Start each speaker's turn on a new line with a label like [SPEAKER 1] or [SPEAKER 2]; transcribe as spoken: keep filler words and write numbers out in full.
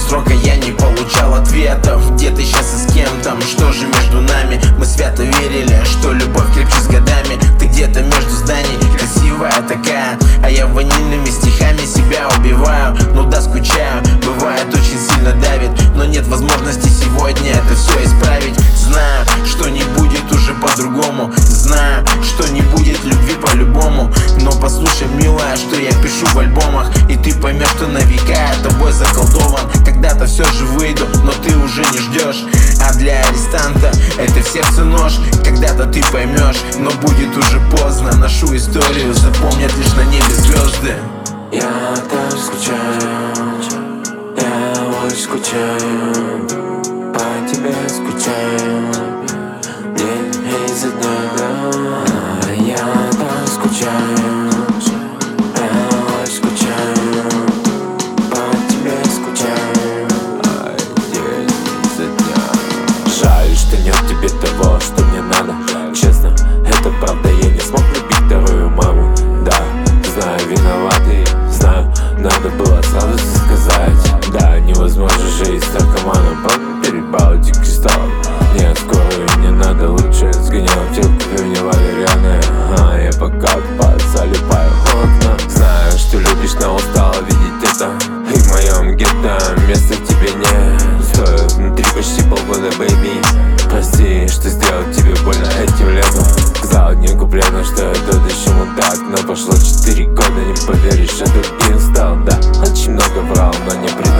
[SPEAKER 1] срока я не получал ответов. Где ты сейчас и с кем там? Что же между нами? Мы свято верили, что любовь крепче с годами. Ты где-то между зданий, красивая такая, а я ванильными стихами себя убиваю. Ну да, скучаю, бывает очень сильно давит, но нет возможности сегодня это все исправить. Знаю, что не будет уже по-другому, знаю, что не будет любви по-любому. Но послушай, милая, что я пишу в альбомах, и ты поймешь, что на века я тобой заколдован. Когда-то все же выйду, но ты уже не ждешь. А для арестанта это в сердце нож. Когда-то ты поймешь, но будет уже поздно. Нашу историю запомнят лишь на небе звезды.
[SPEAKER 2] Я так скучаю, я очень скучаю, по тебе скучаю, день изо дня, да. Я так скучаю, я очень скучаю, по тебе скучаю, день изо дня. Жаль, что нет тебе того, что мне надо. Честно, это правда, я не смог любить вторую маму. Да, знаю, виноватый, знаю, надо было сразу сказать. Да, невозможно жить с наркоманом под перебалтик кристаллом. Нет, скорую не надо, лучше сгонял в телку, мне валерьяная. Ага, я пока под залипаю в окна. Знаю, что любишь, но устала видеть это. И в моем гетто места тебе нет. Стою внутри почти полгода, бэйби. Прости, что сделал тебе больно этим летом. Сказал одним куплетом, что я тот еще мудак. Но прошло четыре года, не поверишь, я другим стал, да. Очень много врал, но не предал.